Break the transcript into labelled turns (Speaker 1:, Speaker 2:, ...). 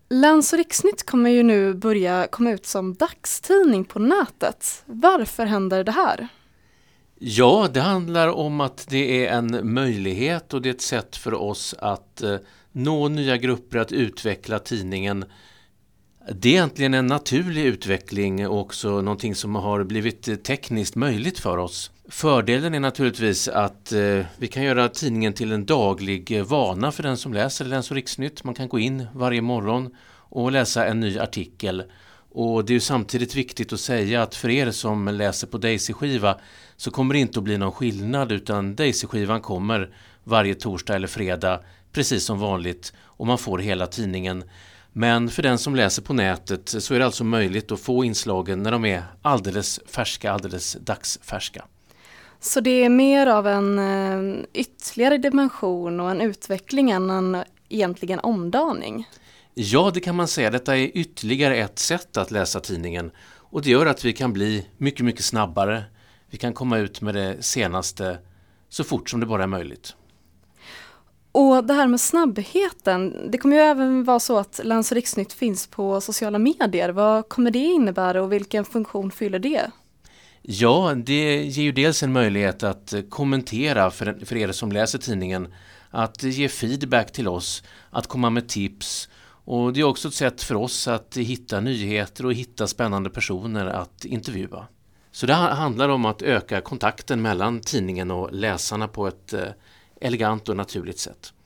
Speaker 1: Läns- och Riksnytt kommer ju nu börja komma ut som dagstidning på nätet. Varför händer det här?
Speaker 2: Ja, det handlar om att det är en möjlighet och det är ett sätt för oss att nå nya grupper, att utveckla tidningen. Det är egentligen en naturlig utveckling och också någonting som har blivit tekniskt möjligt för oss. Fördelen är naturligtvis att vi kan göra tidningen till en daglig vana för den som läser Läns- och Riksnytt. Man kan gå in varje morgon och läsa en ny artikel. Och det är ju samtidigt viktigt att säga att för er som läser på Daisy-skiva så kommer det inte att bli någon skillnad, utan Daisy-skivan kommer varje torsdag eller fredag precis som vanligt och man får hela tidningen. Men för den som läser på nätet så är det alltså möjligt att få inslagen när de är alldeles färska, alldeles dagsfärska.
Speaker 1: Så det är mer av en ytterligare dimension och en utveckling än en egentligen omdaning?
Speaker 2: Ja, det kan man säga. Detta är ytterligare ett sätt att läsa tidningen och det gör att vi kan bli mycket, mycket snabbare. Vi kan komma ut med det senaste så fort som det bara är möjligt.
Speaker 1: Och det här med snabbheten, det kommer ju även vara så att Läns- och Riksnytt finns på sociala medier. Vad kommer det innebära och vilken funktion fyller det?
Speaker 2: Ja, det ger ju dels en möjlighet att kommentera för er som läser tidningen, att ge feedback till oss, att komma med tips. Och det är också ett sätt för oss att hitta nyheter och hitta spännande personer att intervjua. Så det handlar om att öka kontakten mellan tidningen och läsarna på ett elegant och naturligt sätt.